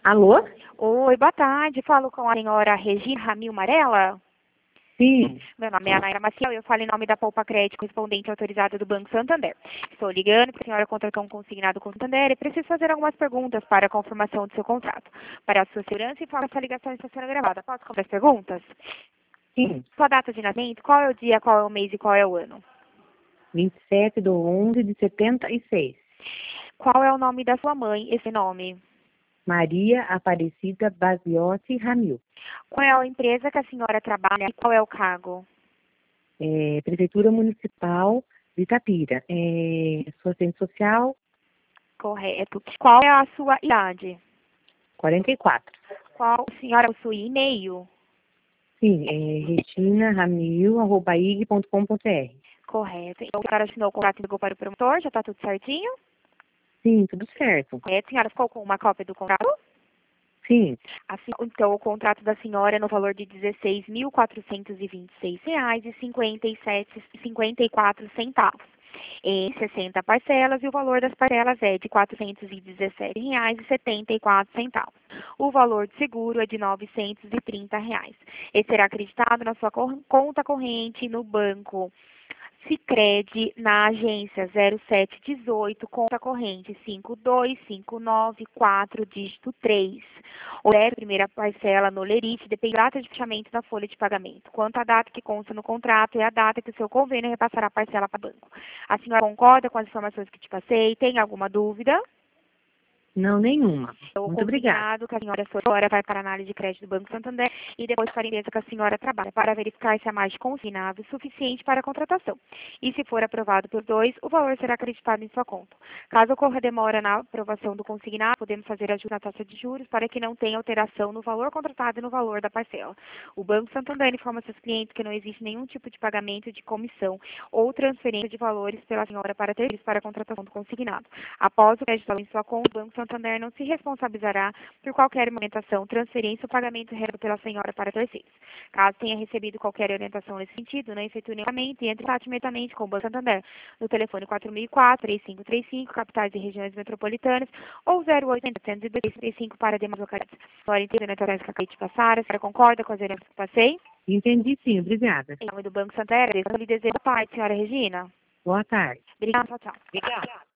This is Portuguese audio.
Alô? Oi, boa tarde. Falo com a senhora Regina Ramil Marella. Sim. Meu nome é Anaíra Maciel e eu falo em nome da Poupa Crédito, correspondente autorizada do Banco Santander. Estou ligando porque a senhora contratou um consignado com o Santander e preciso fazer algumas perguntas para a confirmação do seu contrato. Para a sua segurança e para essa ligação está sendo gravada. Posso fazer as perguntas? Sim. Sua data de nascimento, qual é o dia, qual é o mês e qual é o ano? 27/11/76. Qual é o nome da sua mãe, esse nome? Maria Aparecida Basiotti Ramil. Qual é a empresa que a senhora trabalha e qual é o cargo? Prefeitura Municipal de Itapira. Sua assistente social, Correto. Qual é a sua idade? 44. Qual a senhora possui e-mail? Sim, regina.ramil@ig.com.br. Correto. Então, a senhora assinou o contrato e ligou para o promotor, já está tudo certinho? Sim, tudo certo. Correto. A senhora ficou com uma cópia do contrato? Sim, Então, o contrato da senhora é no valor de R$ 16.426,57 em 60 parcelas, e o valor das parcelas é de R$ 417,74. O valor de seguro é de R$ 930. Esse será acreditado na sua conta corrente no banco Sicredi, na agência 0718, conta corrente 52594, dígito 3. Ou é a primeira parcela no Lerite, depende da data de fechamento da folha de pagamento. Quanto à data que consta no contrato, é a data que o seu convênio repassará a parcela para o banco. A senhora concorda com as informações que te passei? Tem alguma dúvida? não nenhuma. O Muito obrigada. consignado que a senhora agora vai para a análise de crédito do Banco Santander e depois para a empresa que a senhora trabalha, para verificar se a margem consignável é suficiente para a contratação. E se for aprovado por dois, o valor será acreditado em sua conta. Caso ocorra demora na aprovação do consignado, podemos fazer ajuste na taxa de juros para que não tenha alteração no valor contratado e no valor da parcela. O Banco Santander informa seus clientes que não existe nenhum tipo de pagamento de comissão ou transferência de valores pela senhora para terceiros para a contratação do consignado. Após o crédito em sua conta, o Banco Santander não se responsabilizará por qualquer movimentação, transferência ou pagamento realizado pela senhora para terceiros. Caso tenha recebido qualquer orientação nesse sentido, não efetue nenhum pagamento e entre em contato imediatamente com o Banco Santander no telefone 4004-3535, capitais e regiões metropolitanas, ou 0800-135 para demais localidades. Agora, entendo as orientações que eu acabei de passar, a senhora concorda com as orientações que passei? Entendi sim, obrigada. Em nome do Banco Santander, eu lhe desejo boa tarde, senhora Regina. Boa tarde. Obrigada, tchau, tchau. Obrigada.